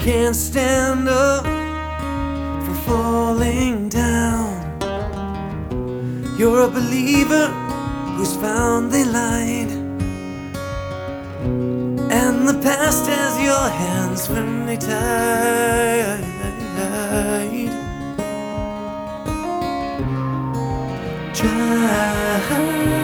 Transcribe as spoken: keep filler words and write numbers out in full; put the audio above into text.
can't stand up for falling down. You're a believer who's found the light, and the past has your hands firmly tied. Try